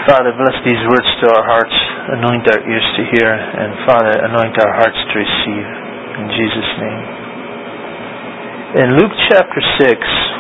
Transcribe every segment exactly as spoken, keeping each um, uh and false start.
Father, bless these words to our hearts, anoint our ears to hear, and Father, anoint our hearts to receive. In Jesus' name. In Luke chapter six,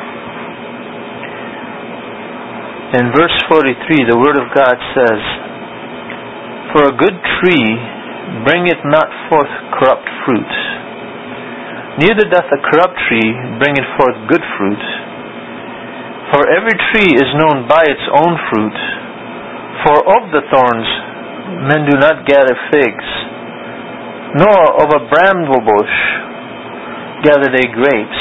in verse forty-three, the Word of God says, "For a good tree bringeth not forth corrupt fruit, neither doth a corrupt tree bringeth forth good fruit. For every tree is known by its own fruit. For of the thorns men do not gather figs, nor of a bramble bush gather they grapes.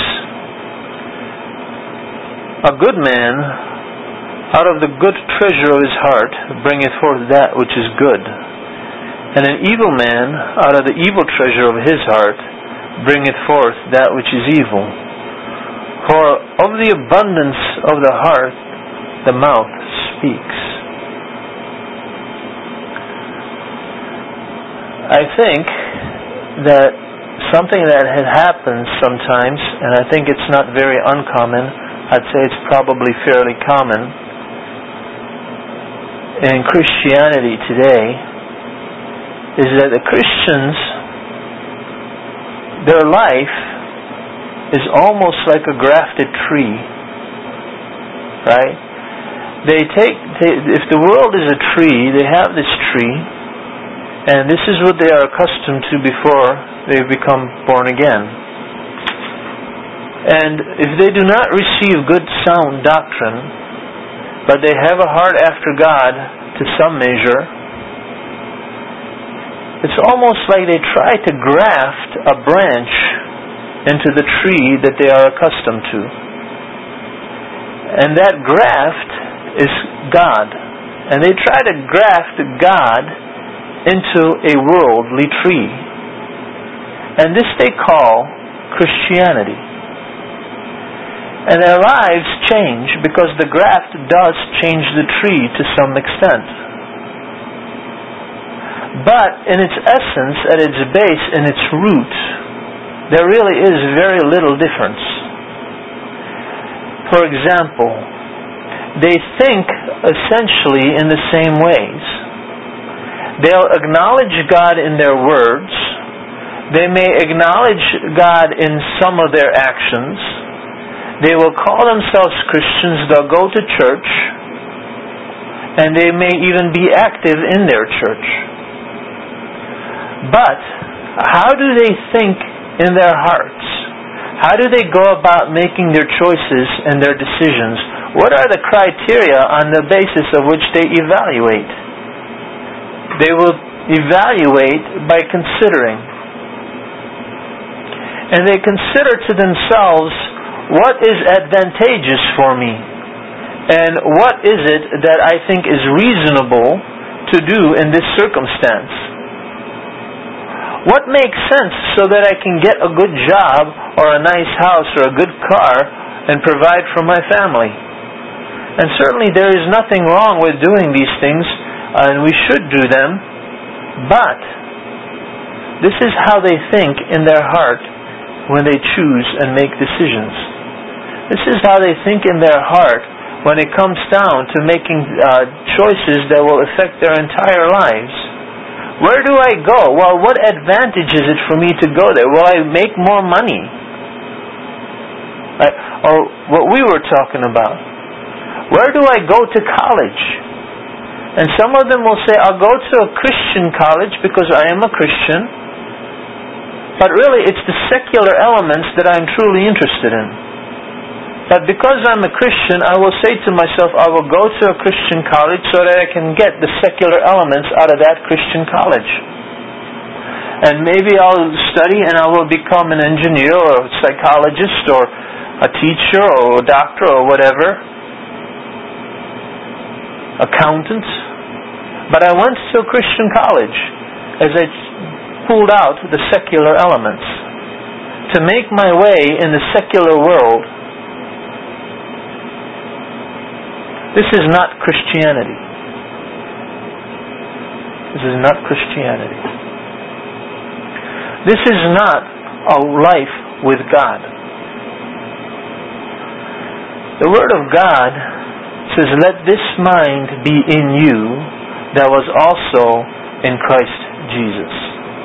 A good man out of the good treasure of his heart bringeth forth that which is good, and an evil man out of the evil treasure of his heart bringeth forth that which is evil. For of the abundance of the heart the mouth speaks." I think that something that had happened sometimes, and I think it's not very uncommon, I'd say it's probably fairly common in Christianity today, is that the Christians, their life is almost like a grafted tree, right? They take, they, if the world is a tree, they have this tree, and this is what they are accustomed to before they become born again. And if they do not receive good sound doctrine, but they have a heart after God to some measure, it's almost like they try to graft a branch into the tree that they are accustomed to. And that graft is God. And they try to graft God into a worldly tree. And this they call Christianity. And their lives change because the graft does change the tree to some extent. But in its essence, at its base, in its root, there really is very little difference. For example, they think essentially in the same ways. They'll acknowledge God in their words. They may acknowledge God in some of their actions. They will call themselves Christians. They'll go to church. And they may even be active in their church. But how do they think in their hearts? How do they go about making their choices and their decisions? What are the criteria on the basis of which they evaluate? They will evaluate by considering. And they consider to themselves, what is advantageous for me? And what is it that I think is reasonable to do in this circumstance? What makes sense so that I can get a good job or a nice house or a good car and provide for my family? And certainly there is nothing wrong with doing these things, and we should do them, but this is how they think in their heart when they choose and make decisions. This is how they think in their heart when it comes down to making uh, choices that will affect their entire lives. Where do I go? Well, what advantage is it for me to go there? Will I make more money? Right? Or what we were talking about. Where do I go to college? And some of them will say, I'll go to a Christian college because I am a Christian. But really, it's the secular elements that I'm truly interested in. But because I'm a Christian, I will say to myself, I will go to a Christian college so that I can get the secular elements out of that Christian college. And maybe I'll study and I will become an engineer or a psychologist or a teacher or a doctor or whatever. Accountant. But I went to a Christian college as I pulled out the secular elements to make my way in the secular world. This is not Christianity. This is not Christianity. This is not a life with God. The Word of God says, let this mind be in you, that was also in Christ Jesus.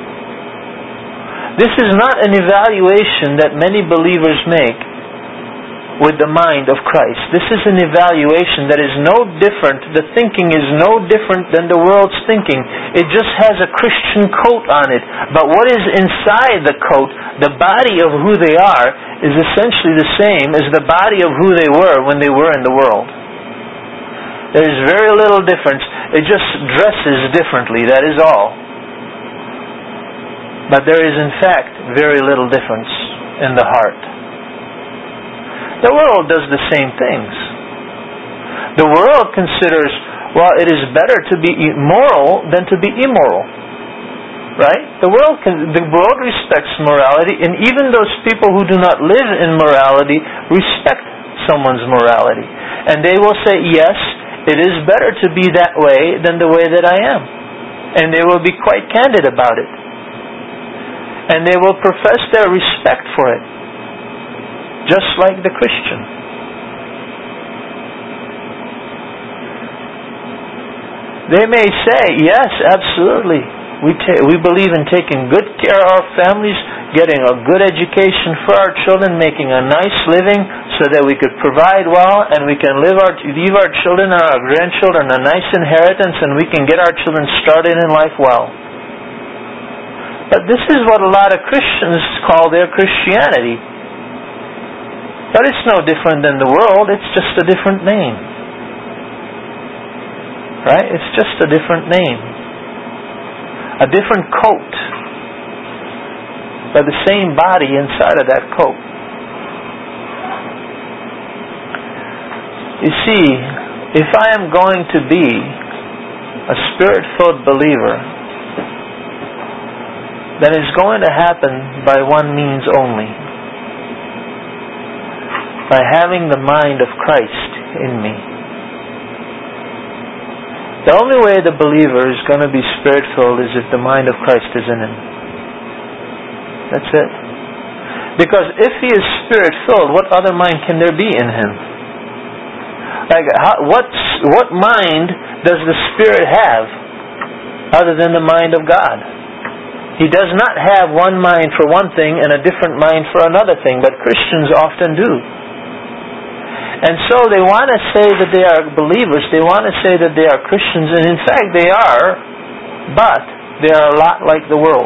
This is not an evaluation that many believers make with the mind of Christ. This is an evaluation that is no different. The thinking is no different than the world's thinking. It just has a Christian coat on it. But what is inside the coat, the body of who they are, is essentially the same as the body of who they were when they were in the world. There is very little difference. It just dresses differently, that is all. But there is in fact very little difference in the heart. The world does the same things. The world considers, well, it is better to be moral than to be immoral. Right? The world can, the world respects morality, and even those people who do not live in morality respect someone's morality. And they will say, yes, it is better to be that way than the way that I am. And they will be quite candid about it. And they will profess their respect for it. Just like the Christian. They may say, yes, absolutely. We ta- we believe in taking good care of our families, getting a good education for our children, making a nice living so that we could provide well and we can live our, leave our children and our grandchildren a nice inheritance and we can get our children started in life well. But this is what a lot of Christians call their Christianity. But it's no different than the world. It's just a different name. Right? It's just a different name. A different coat. But the same body inside of that coat. You see, if I am going to be a Spirit-filled believer, then it's going to happen by one means only. By having the mind of Christ in me. The only way the believer is going to be Spirit-filled is if the mind of Christ is in him. That's it. Because if he is Spirit-filled, what other mind can there be in him? Like, how, what's, what mind does the Spirit have other than the mind of God? He does not have one mind for one thing and a different mind for another thing, but Christians often do. And so they want to say that they are believers, they want to say that they are Christians, and in fact they are, but they are a lot like the world.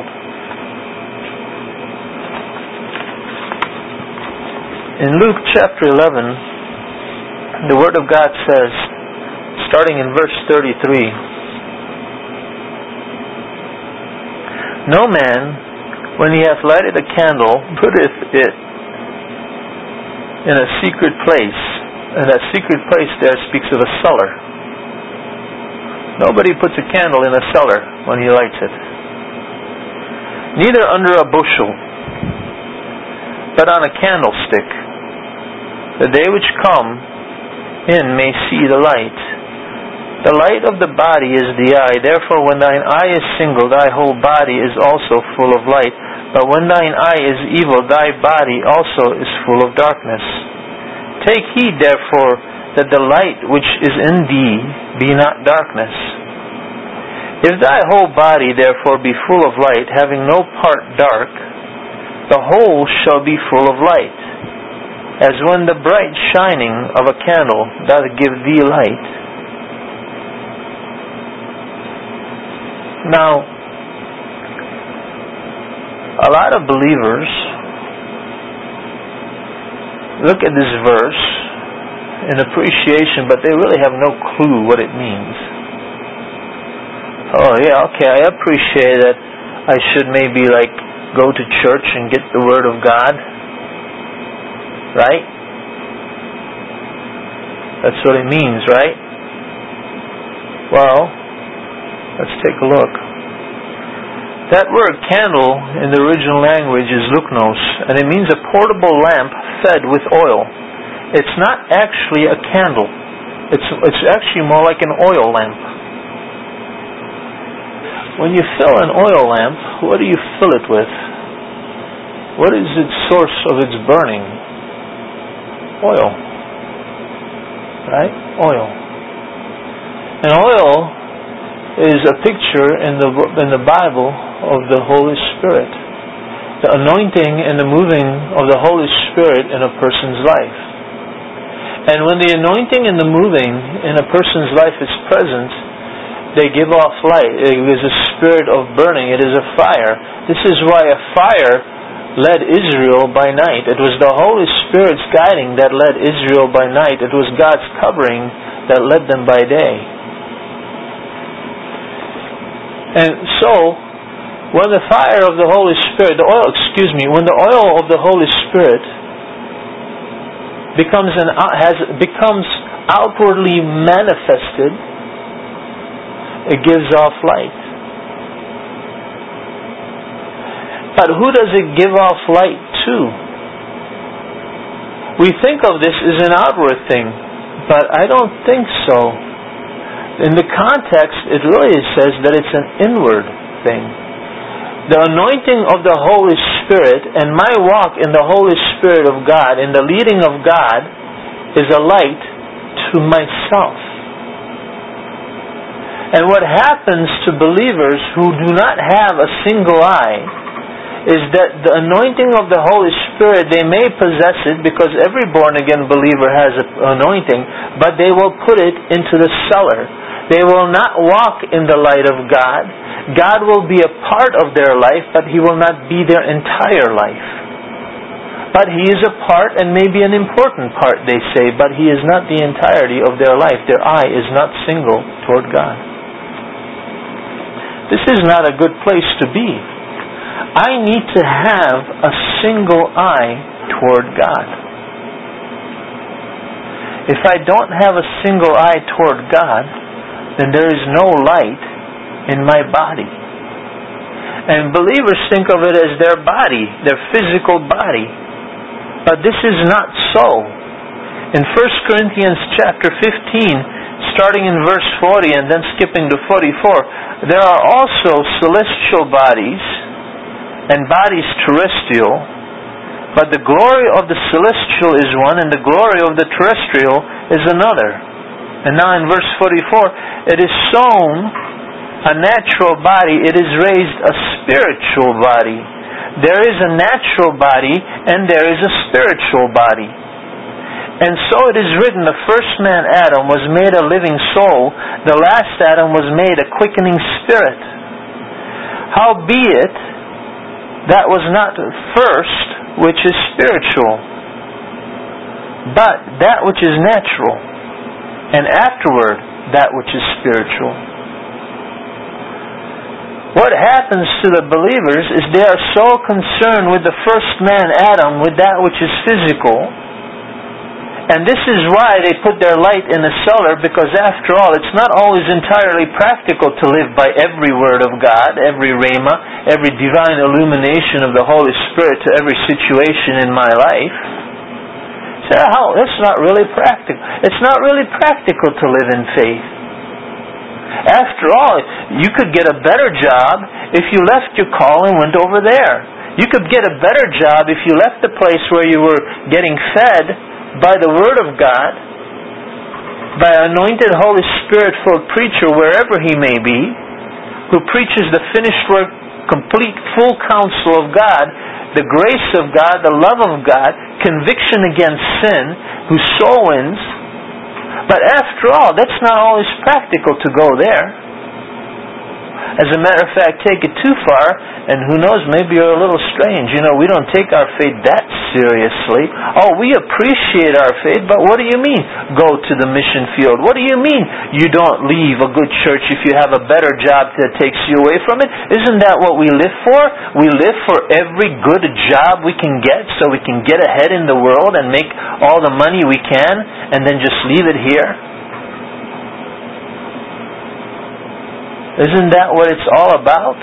In Luke chapter eleven, the Word of God says, starting in verse thirty-three, "No man, when he hath lighted a candle, putteth it in a secret place." And that secret place there speaks of a cellar. Nobody puts a candle in a cellar when he lights it. Neither under a bushel, but on a candlestick, that they which come in may see the light. The light of the body is the eye. Therefore when thine eye is single, thy whole body is also full of light. But when thine eye is evil, thy body also is full of darkness. Take heed, therefore, that the light which is in thee be not darkness. If thy whole body, therefore, be full of light, having no part dark, the whole shall be full of light, as when the bright shining of a candle doth give thee light. Now, a lot of believers look at this verse in appreciation, but they really have no clue what it means. Oh yeah, okay, I appreciate that I should maybe like go to church and get the Word of God. Right? That's what it means, right? Well, let's take a look. That word candle in the original language is luknos, and it means a portable lamp fed with oil. It's not actually a candle. It's it's actually more like an oil lamp. When you fill an oil lamp, what do you fill it with? What is its source of its burning? Oil. Right? Oil. And oil is a picture in the in the Bible of the Holy Spirit. The anointing and the moving of the Holy Spirit in a person's life. And when the anointing and the moving in a person's life is present, they give off light. It is a spirit of burning. It is a fire. This is why a fire led Israel by night. It was the Holy Spirit's guiding that led Israel by night. It was God's covering that led them by day. And so, when the fire of the Holy Spirit, the oil, excuse me, when the oil of the Holy Spirit becomes an has becomes outwardly manifested, it gives off light. But who does it give off light to? We think of this as an outward thing, but I don't think so. In the context, it really says that it's an inward thing. The anointing of the Holy Spirit and my walk in the Holy Spirit of God, in the leading of God, is a light to myself. And what happens to believers who do not have a single eye is that the anointing of the Holy Spirit, they may possess it because every born-again believer has an anointing, but they will put it into the cellar. They will not walk in the light of God. God will be a part of their life, but He will not be their entire life. But He is a part and maybe an important part, they say, but He is not the entirety of their life. Their eye is not single toward God. This is not a good place to be. I need to have a single eye toward God. If I don't have a single eye toward God, then there is no light in my body. And believers think of it as their body, their physical body. But this is not so. In First Corinthians chapter fifteen, starting in verse forty and then skipping to forty-four, there are also celestial bodies and bodies terrestrial, but the glory of the celestial is one and the glory of the terrestrial is another. And now in verse forty-four, it is sown a natural body, it is raised a spiritual body. There is a natural body and there is a spiritual body. And so it is written, the first man, Adam, was made a living soul. The last Adam was made a quickening spirit. Howbeit, that was not first which is spiritual, but that which is natural, and afterward that which is spiritual. What happens to the believers is they are so concerned with the first man, Adam, with that which is physical. And this is why they put their light in a cellar, because after all, it's not always entirely practical to live by every word of God, every rhema, every divine illumination of the Holy Spirit to every situation in my life. So, how? That's not really practical. It's not really practical to live in faith. After all, you could get a better job if you left your call and went over there. You could get a better job if you left the place where you were getting fed by the Word of God, by an anointed Holy Spirit-filled preacher, wherever he may be, who preaches the finished work, complete, full counsel of God, the grace of God, the love of God, conviction against sin, who soul wins. But after all, that's not always practical to go there. As a matter of fact, take it too far, and who knows, maybe you're a little strange. You know, we don't take our faith that seriously. Oh, we appreciate our faith, but what do you mean, go to the mission field? What do you mean, you don't leave a good church if you have a better job that takes you away from it? Isn't that what we live for? We live for every good job we can get so we can get ahead in the world and make all the money we can and then just leave it here? Isn't that what it's all about?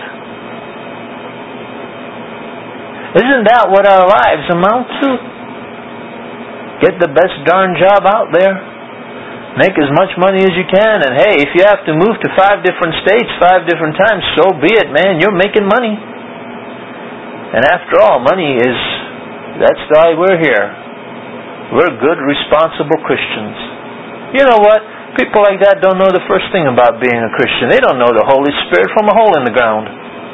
Isn't that what our lives amount to? Get the best darn job out there. Make as much money as you can. And hey, if you have to move to five different states five different times, so be it, man. You're making money. And after all, money is, that's why we're here. We're good, responsible Christians. You know what? People like that don't know the first thing about being a Christian. They don't know the Holy Spirit from a hole in the ground.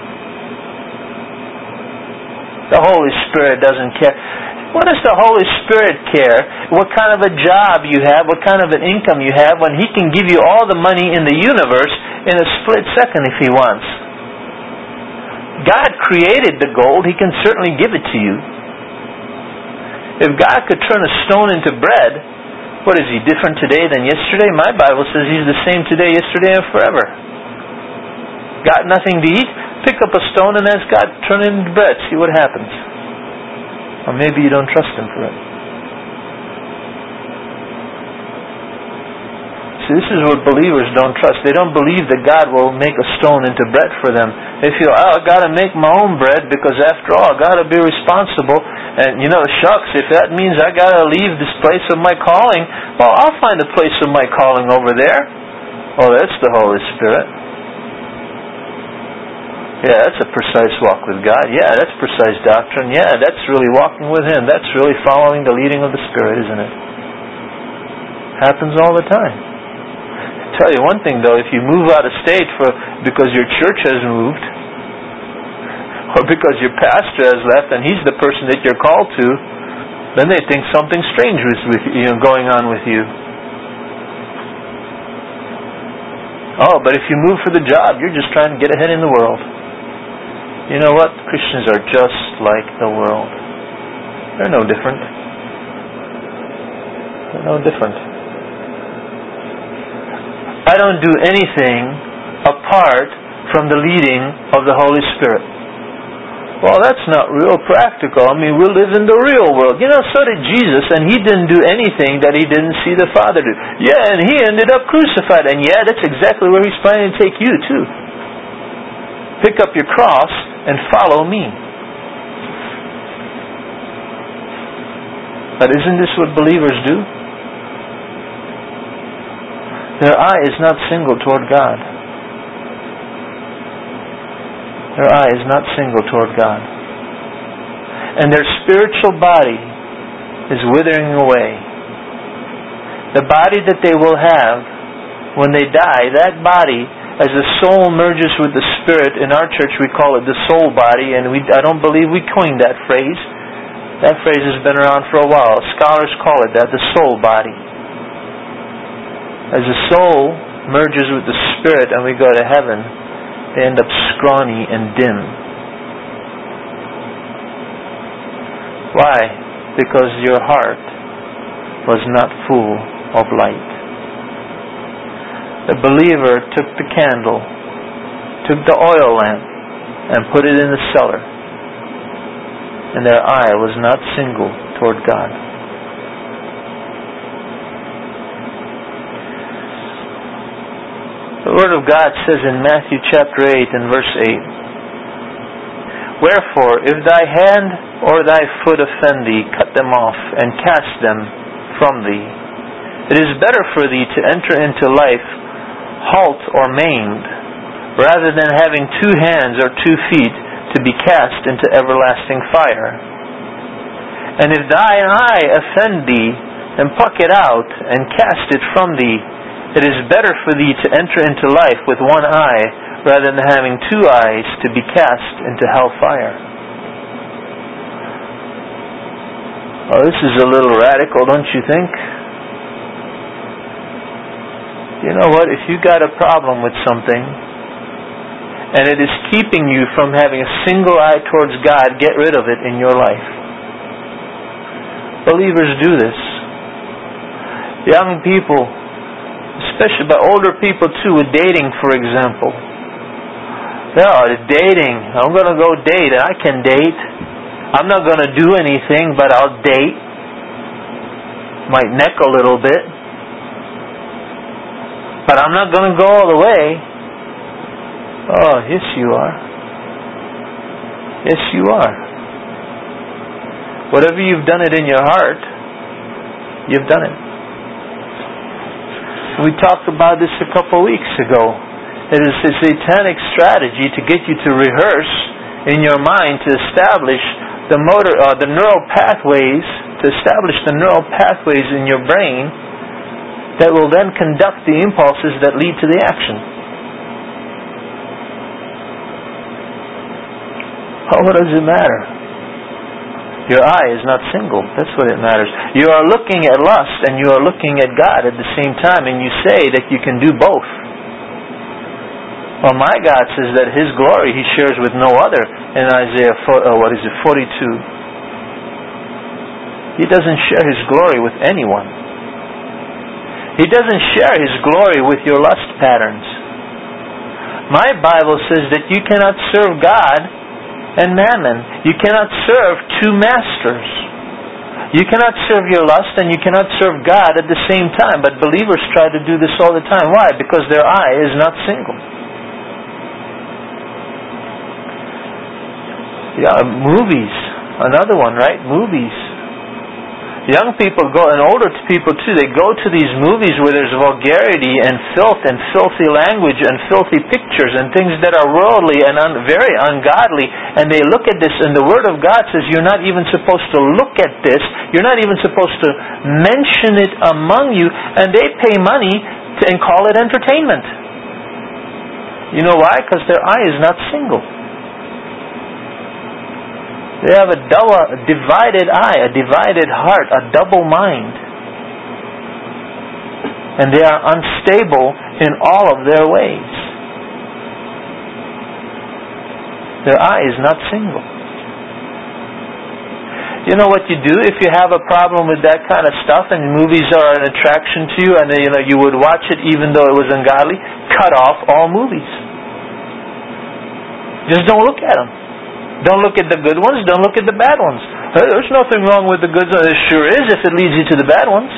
The Holy Spirit doesn't care. What does the Holy Spirit care what kind of a job you have, what kind of an income you have, when He can give you all the money in the universe in a split second if He wants? God created the gold. He can certainly give it to you. If God could turn a stone into bread, what is He, different today than yesterday? My Bible says He's the same today, yesterday, and forever. Got nothing to eat? Pick up a stone and ask God to turn it into bread. See what happens. Or maybe you don't trust Him for it. See, this is what believers don't trust. They don't believe that God will make a stone into bread for them. They feel, oh, I've got to make my own bread because after all, I've got to be responsible. And, you know, shucks, if that means I've got to leave this place of my calling, well, I'll find a place of my calling over there. Oh, that's the Holy Spirit. Yeah, that's a precise walk with God. Yeah, that's precise doctrine. Yeah, that's really walking with Him. That's really following the leading of the Spirit, isn't it? Happens all the time. I tell you one thing though, if you move out of state for because your church has moved, or because your pastor has left and he's the person that you're called to, then they think something strange is with you know, going on with you. Oh, but if you move for the job, you're just trying to get ahead in the world. You know what? Christians are just like the world. They're no different. They're no different. I don't do anything apart from the leading of the Holy Spirit. Well, that's not real practical. I mean, we live in the real world. You know, so did Jesus, and He didn't do anything that He didn't see the Father do. Yeah, and He ended up crucified, and yeah, that's exactly where He's planning to take you too. Pick up your cross and follow me. But isn't this what believers do? Their eye is not single toward God. Their eye is not single toward God. And their spiritual body is withering away. The body that they will have when they die, that body, as the soul merges with the Spirit, in our church we call it the soul body, and we, I don't believe we coined that phrase. That phrase has been around for a while. Scholars call it that, the soul body. As the soul merges with the Spirit and we go to heaven, they end up scrawny and dim. Why? Because your heart was not full of light. The believer took the candle, took the oil lamp, and put it in the cellar. And their eye was not single toward God. The Word of God says in Matthew chapter eight and verse eight, Wherefore, if thy hand or thy foot offend thee, cut them off, and cast them from thee. It is better for thee to enter into life halt or maimed, rather than having two hands or two feet to be cast into everlasting fire. And if thine eye offend thee, then pluck it out, and cast it from thee. It is better for thee to enter into life with one eye, rather than having two eyes to be cast into hellfire. Oh, this is a little radical, don't you think? You know what? If you got a problem with something, and it is keeping you from having a single eye towards God, get rid of it in your life. Believers do this. Young people, especially by older people too, with dating, for example. Oh, dating. I'm going to go date. I can date. I'm not going to do anything, but I'll date. Might neck a little bit. But I'm not going to go all the way. Oh, yes you are. Yes you are. Whatever you've done it in your heart, you've done it. We talked about this a couple weeks ago. It is a satanic strategy to get you to rehearse in your mind to establish the motor, uh, the neural pathways, to establish the neural pathways in your brain that will then conduct the impulses that lead to the action. Oh, what does it matter? Your eye is not single. That's what it matters. You are looking at lust and you are looking at God at the same time, and you say that you can do both. Well, my God says that His glory He shares with no other in Isaiah, uh, what is it, forty-two. He doesn't share His glory with anyone. He doesn't share His glory with your lust patterns. My Bible says that you cannot serve God and mammon. You cannot serve two masters. You cannot serve your lust and you cannot serve God at the same time. But believers try to do this all the time. Why? Because their eye is not single. Yeah, movies. Another one, right? Movies. Young people go, and older people too, they go to these movies where there's vulgarity and filth and filthy language and filthy pictures and things that are worldly and un, very ungodly. And they look at this, and the Word of God says you're not even supposed to look at this. You're not even supposed to mention it among you. And they pay money to, and call it entertainment. You know why? Because their eye is not single. They have a, double, a divided eye, a divided heart, a double mind. And they are unstable in all of their ways. Their eye is not single. You know what you do if you have a problem with that kind of stuff and movies are an attraction to you and you know you would watch it even though it was ungodly? Cut off all movies. Just don't look at them. Don't look at the good ones. Don't look at the bad ones. There's nothing wrong with the good ones. There sure is if it leads you to the bad ones.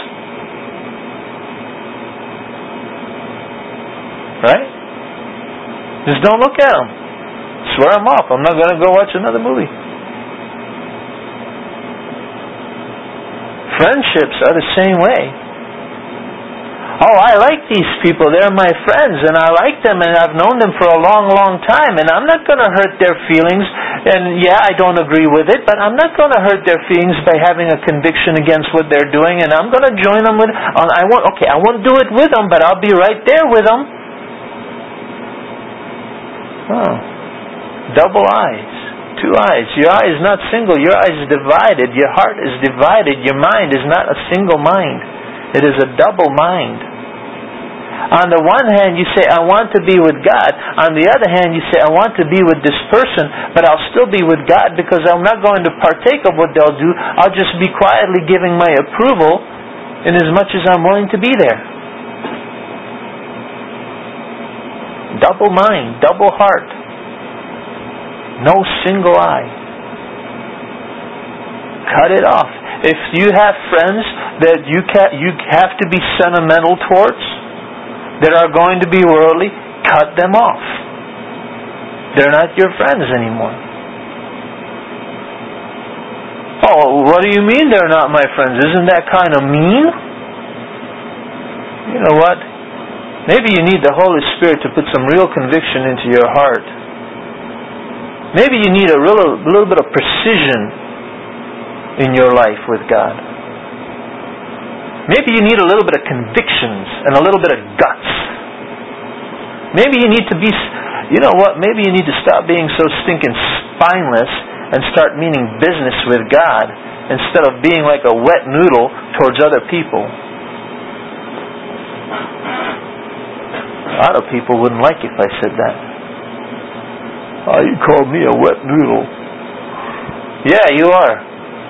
Right? Just don't look at them. Swear them off. I'm not going to go watch another movie. Friendships are the same way. Oh, I like these people. They're my friends, and I like them, and I've known them for a long, long time, and I'm not going to hurt their feelings. And yeah, I don't agree with it, but I'm not going to hurt their feelings by having a conviction against what they're doing, and I'm going to join them with. I won't. Okay, I won't do it with them, but I'll be right there with them. Oh, double eyes, two eyes. Your eye is not single. Your eye is divided. Your heart is divided. Your mind is not a single mind. It is a double mind. On the one hand, you say, I want to be with God. On the other hand, you say, I want to be with this person, but I'll still be with God because I'm not going to partake of what they'll do. I'll just be quietly giving my approval in as much as I'm willing to be there. Double mind, double heart. No single eye. Cut it off. If you have friends that you ca- you have to be sentimental towards, that are going to be worldly, cut them off. They're not your friends anymore. Oh, what do you mean they're not my friends? Isn't that kind of mean? You know what? Maybe you need the Holy Spirit to put some real conviction into your heart. Maybe you need a real, little bit of precision in your life with God. Maybe you need a little bit of convictions and a little bit of guts. Maybe you need to be, you know what, maybe you need to stop being so stinking spineless and start meaning business with God instead of being like a wet noodle towards other people. A lot of people wouldn't like if I said that. Oh, you call me a wet noodle. Yeah, you are.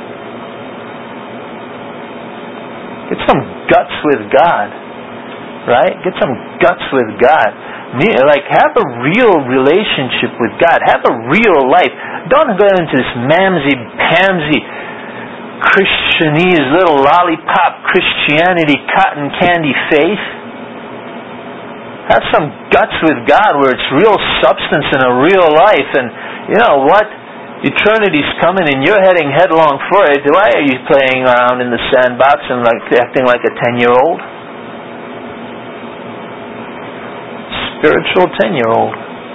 Get some guts with God, right? Get some guts with God. Like, have a real relationship with God. Have a real life. Don't go into this mamsy-pamsy Christianese, little lollipop Christianity, cotton candy faith. Have some guts with God where it's real substance and a real life. And you know what? Eternity's coming and you're heading headlong for it. Why are you playing around in the sandbox and like acting like a ten-year-old? Spiritual ten-year-old.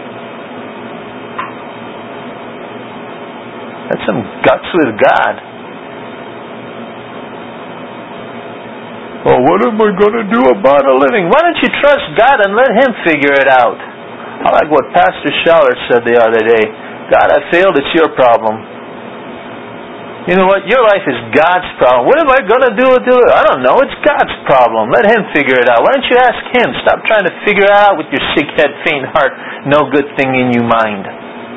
That's some guts with God. Oh, what am I going to do about a living? Why don't you trust God and let Him figure it out? I like what Pastor Scheller said the other day. God, I failed. It's your problem. You know what? Your life is God's problem. What am I going to do with it? I don't know. It's God's problem. Let Him figure it out. Why don't you ask Him? Stop trying to figure it out with your sick head, faint heart, no good thing in you mind.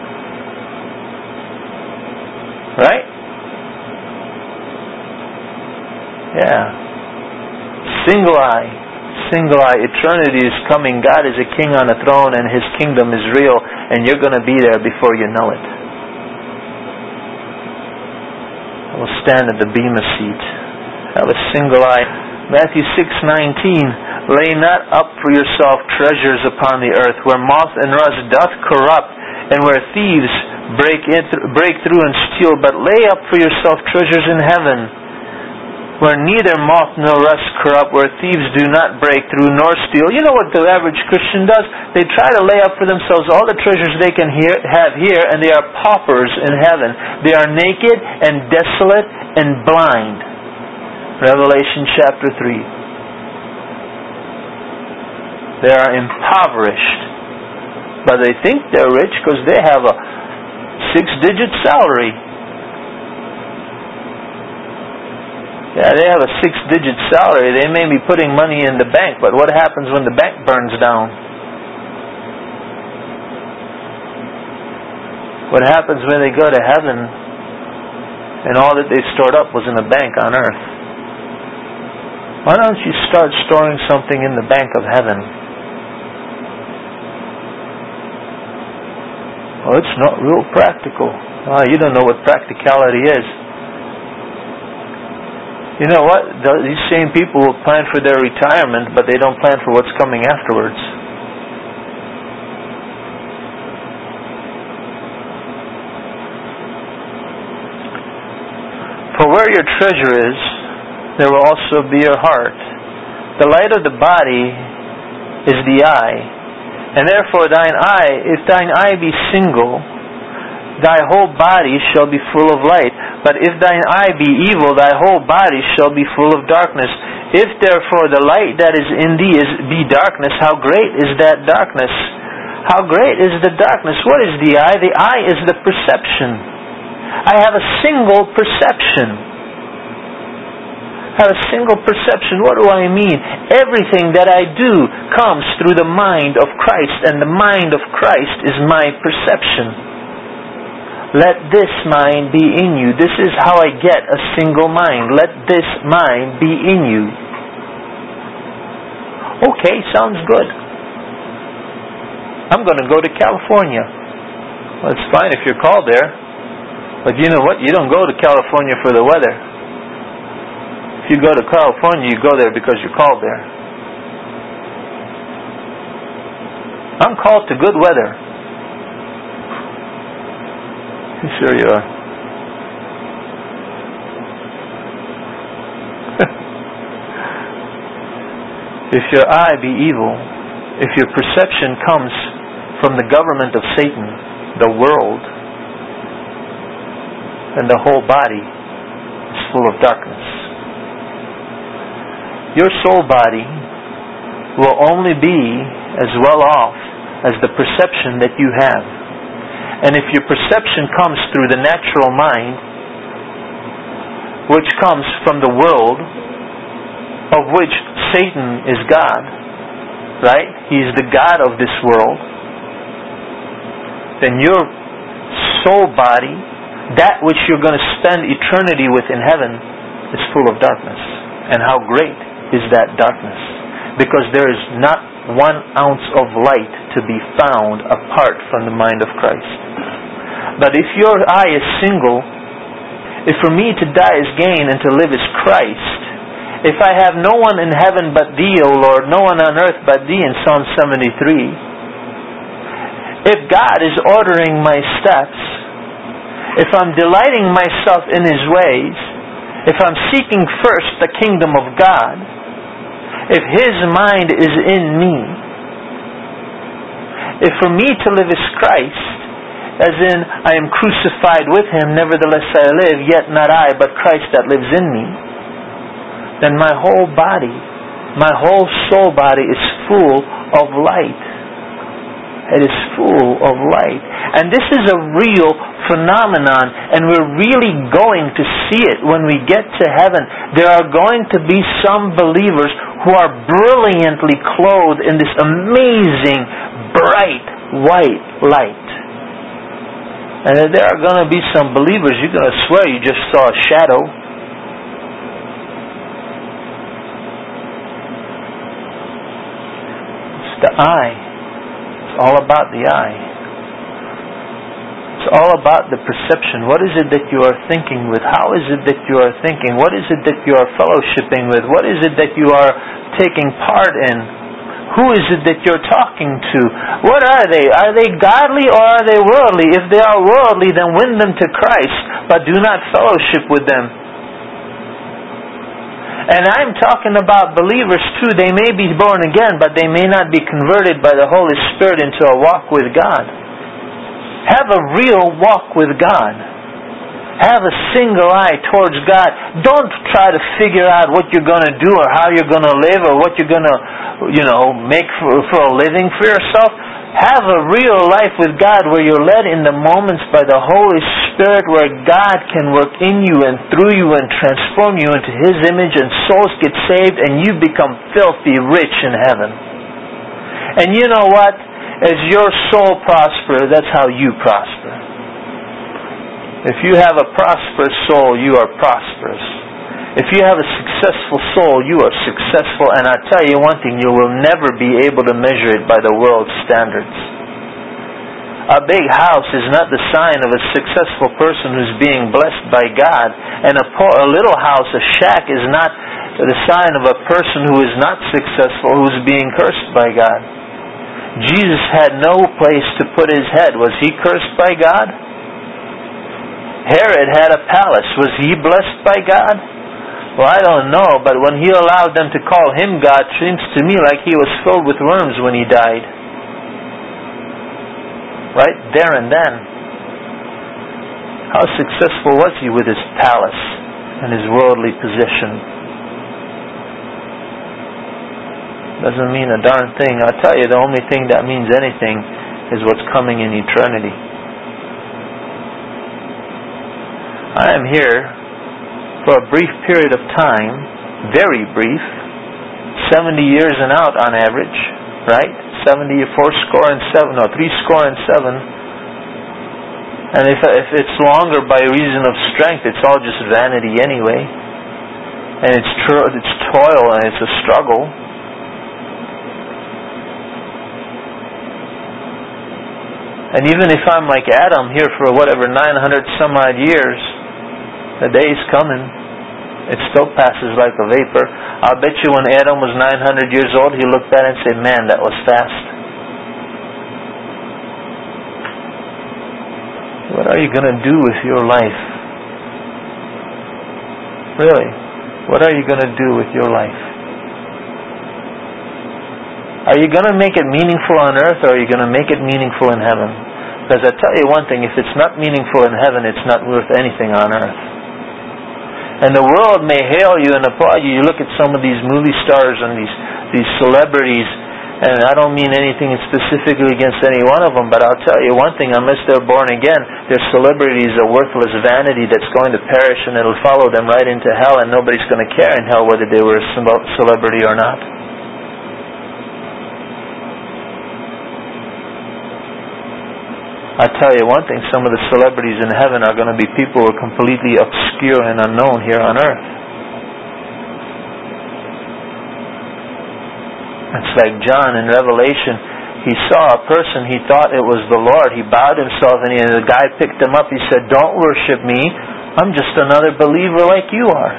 Right? Yeah. Single eye. Single eye. Eternity is coming. God is a king on a throne and His kingdom is real, and you're going to be there before you know it. I will stand at the bema seat. Have a single eye. Matthew six nineteen. Lay not up for yourself treasures upon the earth, where moth and rust doth corrupt, and where thieves break in, break through and steal. But lay up for yourself treasures in heaven, where neither moth nor rust corrupt, where thieves do not break through nor steal. You know what the average Christian does? They try to lay up for themselves all the treasures they can hear, have here, and they are paupers in heaven. They are naked and desolate and blind. Revelation chapter three. They are impoverished, but they think they're rich because they have a six-digit salary. Yeah, they have a six-digit salary. They may be putting money in the bank, but what happens when the bank burns down? What happens when they go to heaven and all that they stored up was in a bank on earth? Why don't you start storing something in the bank of heaven? Well, it's not real practical. Oh, you don't know what practicality is. You know what? These same people will plan for their retirement, but they don't plan for what's coming afterwards. For where your treasure is, there will also be your heart. The light of the body is the eye. And therefore thine eye, if thine eye be single, thy whole body shall be full of light. But if thine eye be evil, thy whole body shall be full of darkness. If therefore the light that is in thee is be darkness, how great is that darkness? How great is the darkness? What is the eye? The eye is the perception. I have a single perception. I have a single perception. What do I mean? Everything that I do comes through the mind of Christ, and the mind of Christ is my perception. Let this mind be in you. This is how I get a single mind. Let this mind be in you. Okay, sounds good. I'm going to go to California. Well, it's fine if you're called there. But you know what? You don't go to California for the weather. If you go to California, you go there because you're called there. I'm called to good weather. Sure you are. If your eye be evil, if your perception comes from the government of Satan, the world, then the whole body is full of darkness. Your soul body will only be as well off as the perception that you have. And if your perception comes through the natural mind, which comes from the world, of which Satan is God, right? He's the God of this world. Then your soul body, that which you're going to spend eternity with in heaven, is full of darkness. And how great is that darkness? Because there is not one ounce of light to be found apart from the mind of Christ. But if your eye is single, if for me to die is gain and to live is Christ, if I have no one in heaven but Thee, O Lord, no one on earth but Thee in Psalm seventy-three, if God is ordering my steps, if I'm delighting myself in His ways, if I'm seeking first the kingdom of God, if His mind is in me, if for me to live is Christ, as in I am crucified with Him, nevertheless I live, yet not I, but Christ that lives in me, then my whole body, my whole soul body is full of light. It is full of light. And this is a real phenomenon, and we're really going to see it when we get to heaven. There are going to be some believers who are brilliantly clothed in this amazing, bright, white light. And there are going to be some believers, you're going to swear you just saw a shadow. It's the eye. All about the eye. It's all about the perception. What is it that you are thinking with? How is it that you are thinking? What is it that you are fellowshipping with? What is it that you are taking part in? Who is it that you're talking to? What are they? Are they godly or are they worldly? If they are worldly, then win them to Christ, but do not fellowship with them. And I'm talking about believers too. They may be born again, but they may not be converted by the Holy Spirit into a walk with God. Have a real walk with God. Have a single eye towards God. Don't try to figure out what you're going to do or how you're going to live or what you're going to, you know, make for, for a living for yourself. Have a real life with God where you're led in the moments by the Holy Spirit, where God can work in you and through you and transform you into His image, and souls get saved and you become filthy rich in heaven. And you know what? As your soul prospers, that's how you prosper. If you have a prosperous soul, you are prosperous. If you have a successful soul, you are successful. And I tell you one thing, you will never be able to measure it by the world's standards. A big house is not the sign of a successful person who's being blessed by God. And a, poor, a little house, a shack, is not the sign of a person who is not successful, who's being cursed by God. Jesus had no place to put His head. Was He cursed by God? Herod had a palace. Was he blessed by God? Well, I don't know, but when he allowed them to call him God, it seems to me like he was filled with worms when he died. Right? There and then. How successful was he with his palace and his worldly position? Doesn't mean a darn thing. I'll tell you, the only thing that means anything is what's coming in eternity. I am here for a brief period of time, very brief, seventy years and out on average, right? seventy, four score and seven, no, three score and seven. And if if it's longer by reason of strength, it's all just vanity anyway. And it's tr- it's toil and it's a struggle. And even if I'm like Adam here for whatever nine hundred some odd years, the day's coming. It still passes like a vapor. I'll bet you when Adam was nine hundred years old, he looked back and said, man, that was fast. What are you going to do with your life? Really? What are you going to do with your life? Are you going to make it meaningful on earth, or are you going to make it meaningful in heaven? Because I tell you one thing, if it's not meaningful in heaven, it's not worth anything on earth. And the world may hail you and applaud you. You look at some of these movie stars and these these celebrities, and I don't mean anything specifically against any one of them, but I'll tell you one thing, unless they're born again, their celebrity is a worthless vanity that's going to perish, and it'll follow them right into hell, and nobody's going to care in hell whether they were a celebrity or not. I tell you one thing, some of the celebrities in heaven are going to be people who are completely obscure and unknown here on earth. It's like John in Revelation. He saw a person, he thought it was the Lord. He bowed himself and he, the guy picked him up. He said, don't worship me. I'm just another believer like you are.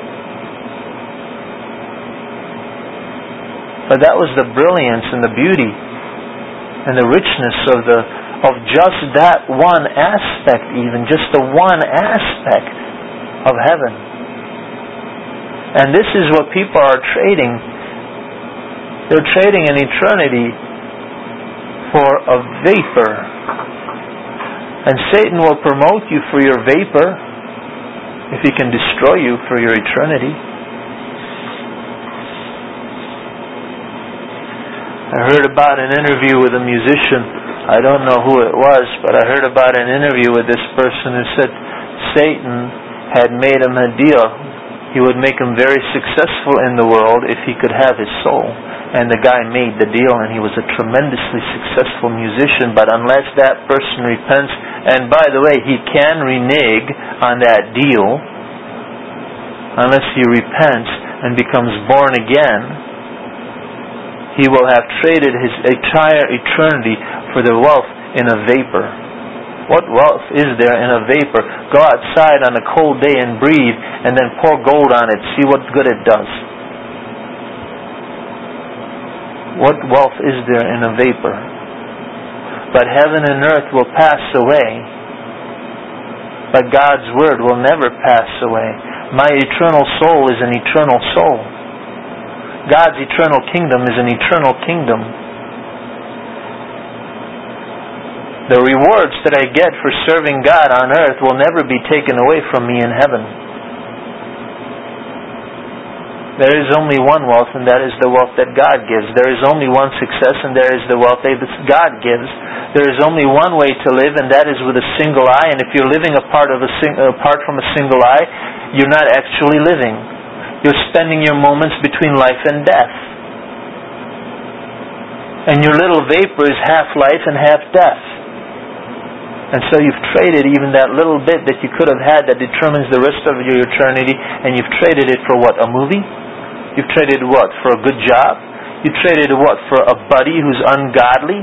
But that was the brilliance and the beauty and the richness of the of just that one aspect, even just the one aspect of heaven. And this is what people are trading. They're trading an eternity for a vapor. And Satan will promote you for your vapor if he can destroy you for your eternity. I heard about an interview with a musician. I don't know who it was, but I heard about an interview with this person who said Satan had made him a deal. He would make him very successful in the world if he could have his soul. And the guy made the deal, and he was a tremendously successful musician. But unless that person repents, and by the way, he can renege on that deal, unless he repents and becomes born again, he will have traded his entire eternity for the wealth in a vapor. What wealth is there in a vapor? Go outside on a cold day and breathe, and then pour gold on it. See what good it does. What wealth is there in a vapor? But heaven and earth will pass away, but God's word will never pass away. My eternal soul is an eternal soul. God's eternal kingdom is an eternal kingdom. The rewards that I get for serving God on earth will never be taken away from me in heaven. There is only one wealth, and that is the wealth that God gives. There is only one success, and there is the wealth that God gives. There is only one way to live, and that is with a single eye. And if you're living apart of a sing- apart from a single eye, you're not actually living. You're spending your moments between life and death. And your little vapor is half life and half death. And so you've traded even that little bit that you could have had that determines the rest of your eternity, and you've traded it for what? A movie? You've traded what? For a good job? You traded what? For a buddy who's ungodly?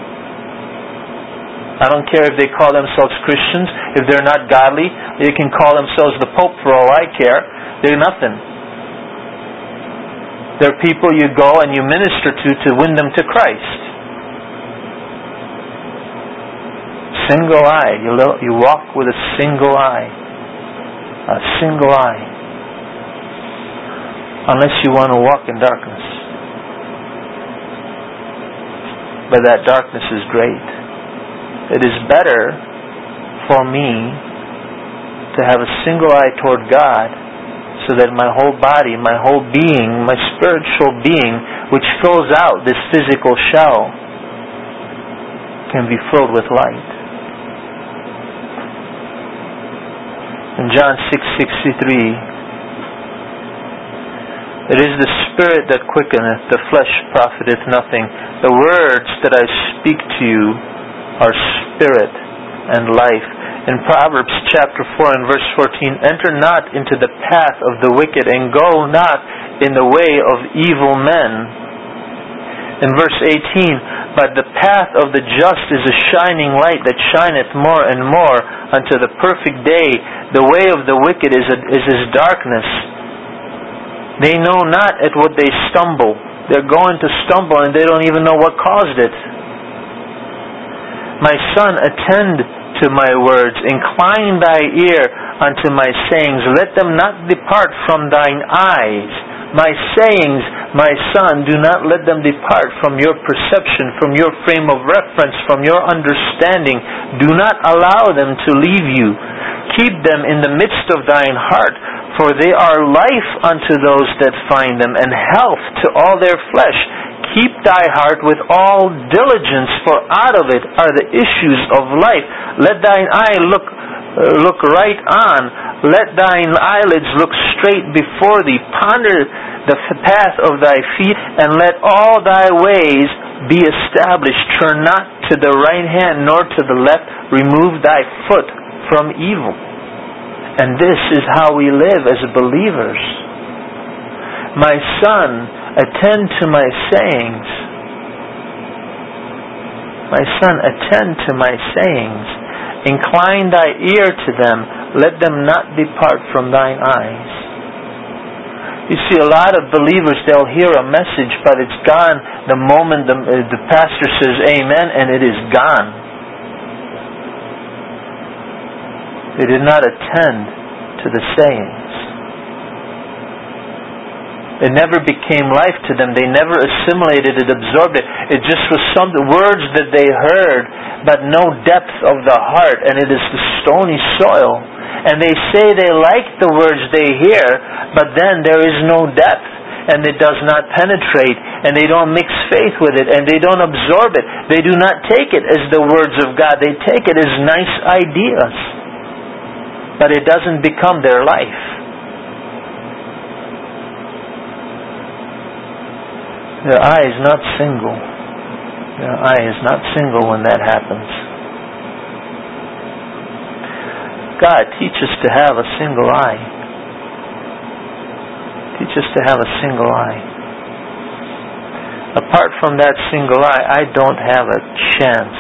I don't care if they call themselves Christians. If they're not godly, they can call themselves the Pope for all I care. They're nothing. They're people you go and you minister to to win them to Christ. Single eye. You, you walk with a single eye. A single eye. Unless you want to walk in darkness. But that darkness is great. It is better for me to have a single eye toward God, so that my whole body, my whole being, my spiritual being, which fills out this physical shell, can be filled with light. In John six sixty-three, it is the Spirit that quickeneth, the flesh profiteth nothing. The words that I speak to you are spirit and life. In Proverbs chapter four and verse fourteen, enter not into the path of the wicked, and go not in the way of evil men. In verse eighteen, but the path of the just is a shining light that shineth more and more unto the perfect day. The way of the wicked is, a, is as darkness. They know not at what they stumble. They're going to stumble and they don't even know what caused it. My son, attend to my words. Incline thy ear unto my sayings. Let them not depart from thine eyes. My sayings, my son, do not let them depart from your perception, from your frame of reference, from your understanding. Do not allow them to leave you. Keep them in the midst of thine heart, for they are life unto those that find them, and health to all their flesh. Keep thy heart with all diligence, for out of it are the issues of life. Let thine eye look uh, look right on. Let thine eyelids look straight before thee. Ponder the path of thy feet, and let all thy ways be established. Turn not to the right hand nor to the left. Remove thy foot from evil. And this is how we live as believers. My son, attend to my sayings. My son, attend to my sayings. Incline thy ear to them. Let them not depart from thine eyes. You see, a lot of believers, they'll hear a message, but it's gone the moment the, the pastor says amen, and it is gone. They did not attend to the sayings. It never became life to them. They never assimilated it, absorbed it. It just was some words that they heard, but no depth of the heart, and it is the stony soil. And they say they like the words they hear, but then there is no depth. and it does not penetrate, and they don't mix faith with it, and they don't absorb it. They do not take it as the words of God. They take it as nice ideas. But it doesn't become their life. Their eye is not single. Their eye is not single when that happens. God, teach us to have a single eye. Teach us to have a single eye. Apart from that single eye, I don't have a chance.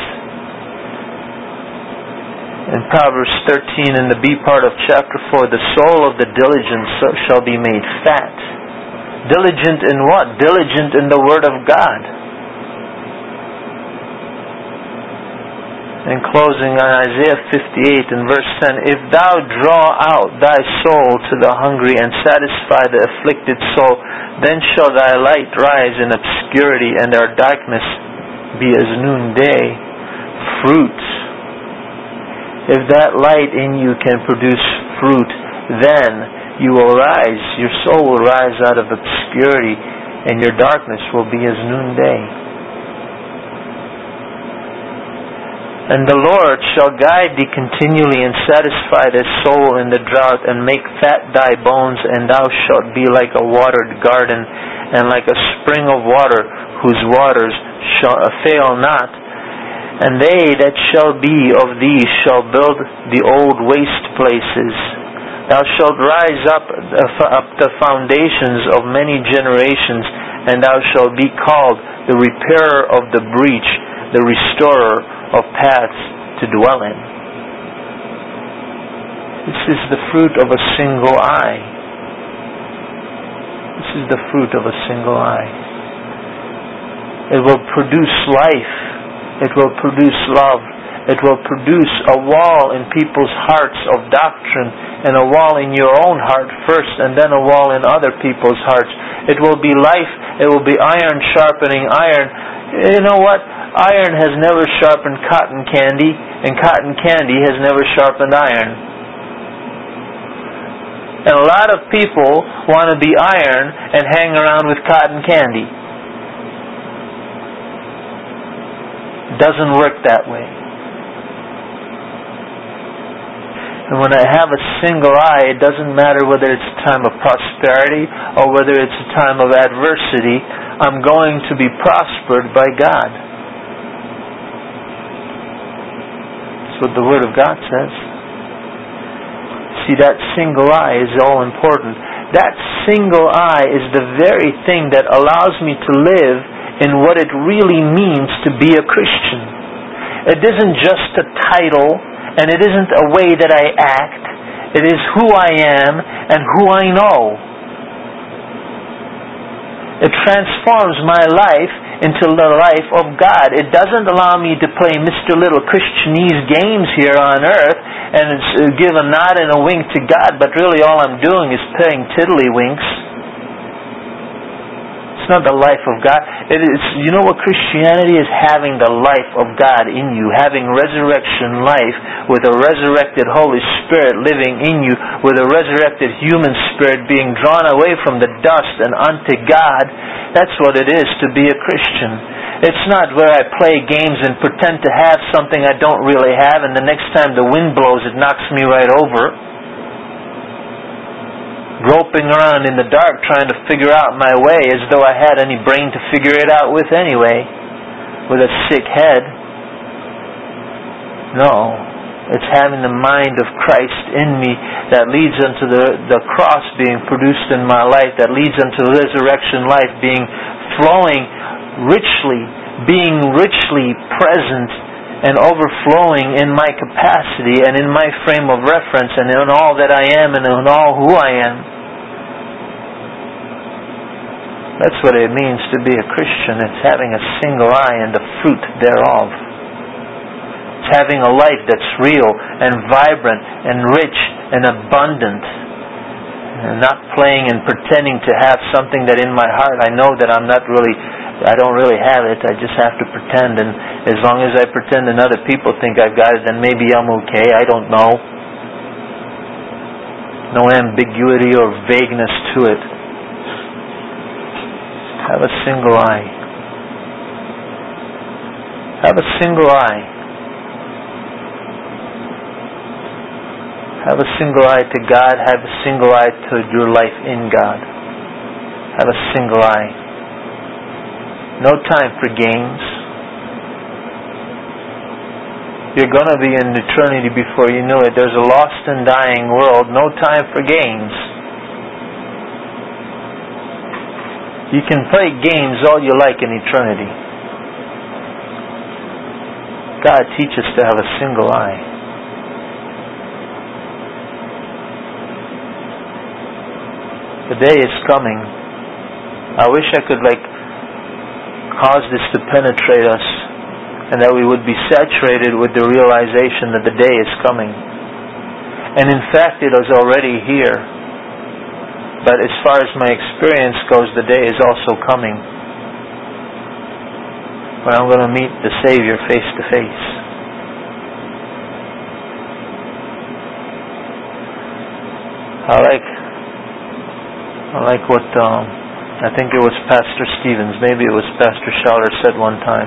In Proverbs thirteen, in the B part of chapter four, the soul of the diligent shall be made fat. Diligent in what? Diligent in the Word of God. In closing on Isaiah fifty-eight in verse ten, if thou draw out thy soul to the hungry and satisfy the afflicted soul, then shall thy light rise in obscurity and their darkness be as noonday. Fruit. If that light in you can produce fruit, then you will rise, your soul will rise out of obscurity, and your darkness will be as noonday. And the Lord shall guide thee continually, and satisfy thy soul in the drought, and make fat thy bones, and thou shalt be like a watered garden, and like a spring of water, whose waters shall fail not. And they that shall be of thee shall build the old waste places. Thou shalt rise up, up the foundations of many generations, and thou shalt be called the repairer of the breach, the restorer of paths to dwell in. This is the fruit of a single eye. This is the fruit of a single eye. It will produce life. It will produce love. It will produce a wall in people's hearts of doctrine, and a wall in your own heart first, and then a wall in other people's hearts. It will be life. It will be iron sharpening iron. You know what? Iron has never sharpened cotton candy, and cotton candy has never sharpened iron. And a lot of people want to be iron and hang around with cotton candy. It doesn't work that way. And when I have a single eye, it doesn't matter whether it's a time of prosperity or whether it's a time of adversity, I'm going to be prospered by God. That's what the Word of God says. See, that single eye is all important. That single eye is the very thing that allows me to live in what it really means to be a Christian. It isn't just a title, and it isn't a way that I act. It is who I am and who I know. It transforms my life into the life of God. It doesn't allow me to play Mister Little Christianese games here on earth and give a nod and a wink to God, but really all I'm doing is playing tiddlywinks. It's not the life of God. It is, you know what Christianity is? Having the life of God in you. Having resurrection life with a resurrected Holy Spirit living in you, with a resurrected human spirit being drawn away from the dust and unto God. That's what it is to be a Christian. It's not where I play games and pretend to have something I don't really have, and the next time the wind blows it knocks me right over. Groping around in the dark trying to figure out my way as though I had any brain to figure it out with anyway, with a sick head. No, it's having the mind of Christ in me that leads unto the, the cross being produced in my life, that leads unto resurrection life being flowing richly, being richly present and overflowing in my capacity and in my frame of reference and in all that I am and in all who I am. That's what it means to be a Christian. It's having a single eye and the fruit thereof. It's having a life that's real and vibrant and rich and abundant. And not playing and pretending to have something that in my heart I know that I'm not really, I don't really have it. I just have to pretend. And as long as I pretend and other people think I've got it, then maybe I'm okay. I don't know. No ambiguity or vagueness to it. Have a single eye. Have a single eye. Have a single eye to God. Have a single eye to your life in God. Have a single eye. No time for games. You're going to be in eternity before you know it. There's a lost and dying world. No time for games. You can play games all you like in eternity. God, teach us to have a single eye. The day is coming. I wish I could like cause this to penetrate us, and that we would be saturated with the realization that the day is coming. And in fact, it is already here. But as far as my experience goes, the day is also coming when I'm going to meet the Savior face to face. I like, I like what um, I think it was Pastor Stevens, maybe it was Pastor Schouler said one time.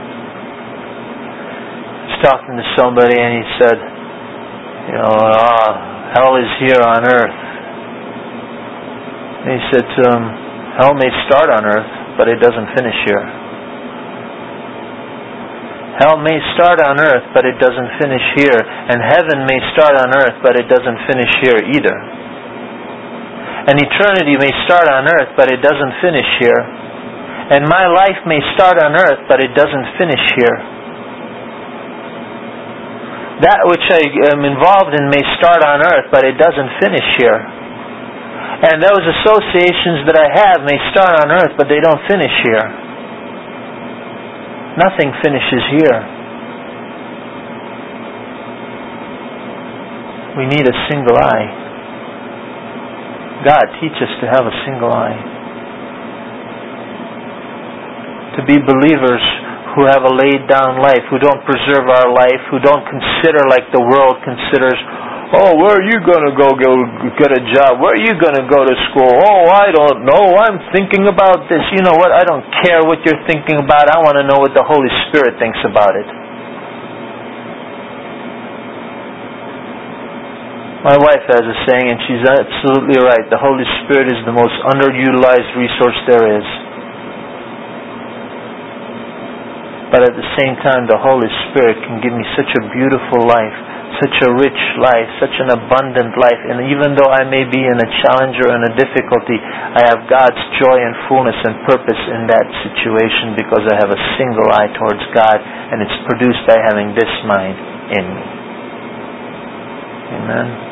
He was talking to somebody and he said, you know, ah, hell is here on earth. And he said to him, hell may start on earth, but it doesn't finish here. Hell may start on earth, but it doesn't finish here. And heaven may start on earth, but it doesn't finish here either. And eternity may start on earth, but it doesn't finish here. And my life may start on earth, but it doesn't finish here. That which I am involved in may start on earth, but it doesn't finish here. And those associations that I have may start on earth, but they don't finish here. Nothing finishes here. We need a single eye. God, teach us to have a single eye. To be believers who have a laid down life, who don't preserve our life, who don't consider like the world considers, oh, where are you going to go get a job? Where are you going to go to school? Oh, I don't know. I'm thinking about this. You know what? I don't care what you're thinking about. I want to know what the Holy Spirit thinks about it. My wife has a saying, and she's absolutely right. The Holy Spirit is the most underutilized resource there is. But at the same time, the Holy Spirit can give me such a beautiful life, such a rich life, such an abundant life. And even though I may be in a challenge or in a difficulty, I have God's joy and fullness and purpose in that situation because I have a single eye towards God, and it's produced by having this mind in me. Amen.